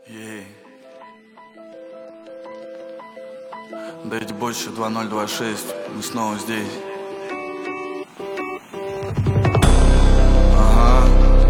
Ей. Дайте больше 2026, мы снова здесь. Ага.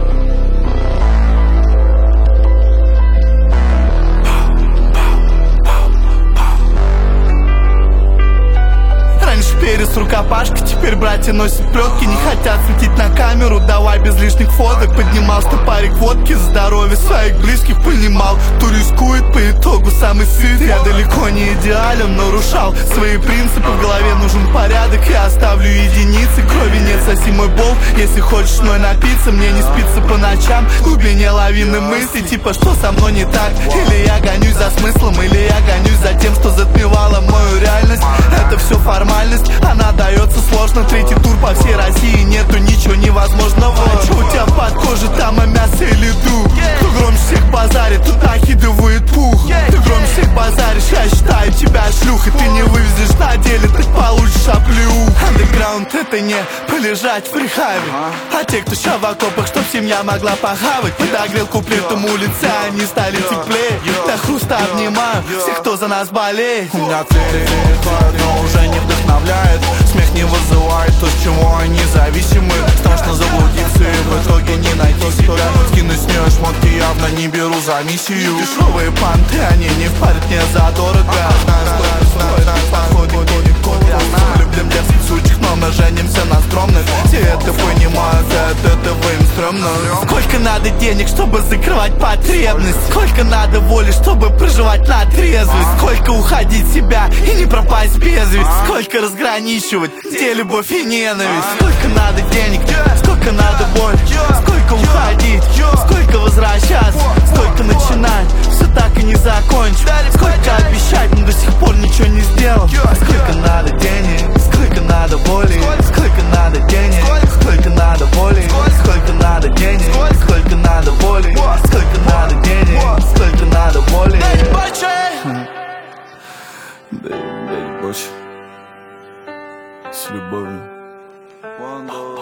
Раньше перец рукопашка, теперь братья носят плетки. Не хотят светить на камеру, давай без лишних фоток. Поднимал стопарик водки, здоровье своих близких понимал, кто рискует, по итогу самый сытый. Я далеко не идеален, нарушал свои принципы. В голове нужен порядок, я оставлю единицы. Крови нет, соси мой бол, если хочешь мной напиться. Мне не спится по ночам, в глубине лавины мыслей, типа что со мной не так. Или я гонюсь за смыслом, или я гонюсь за тем, что затмевало мою реальность. Это все формальность, она дается сложно. Третий тур по всей России, нету ничего невозможного. А чё у тебя под кожей, там и мясо или дух? Кто громче всех базарит, тут накидывает пух. Ты громче всех базаришь, я считаю тебя шлюхой. Ты не вывезешь на деле, ты получишь оплеух. Андеграунд это не полежать в рехабе, а те, кто ща в окопах, чтоб семья могла похавать. Подогрел куплетом улицы, они стали теплее. До хруста обнимаю всех, кто за нас болеет. У меня цели переходят, но уже не вдохновляет. Смех не вызывает то, с чего они зависимы. Страшно заблудиться и в итоге не найти себя. Скинуть с нее шмотки явно не беру за миссию. Дешевые понты, они не впарят мне задорого. Любим дерзких сучек, но мы женимся на скромных. Все это понимают, от этого им стрёмно. Сколько надо денег, чтобы закрывать потребность? Сколько надо воли, чтобы проживать на трезвость? Сколько уходить в себя и не пропасть без вести? Сколько разграничивать, где любовь и ненависть? Сколько надо денег, сколько надо боль? Сколько уходить, сколько возвращаться? Сколько начинать, все так и не закончить? Сколько обещать, но до сих пор ничего не сделал? Сколько надо денег, сколько надо боли? Сколько надо денег, сколько надо боли? Сколько надо денег, сколько надо боли? Сколько надо денег, сколько надо боли? Дай больше. С любовью.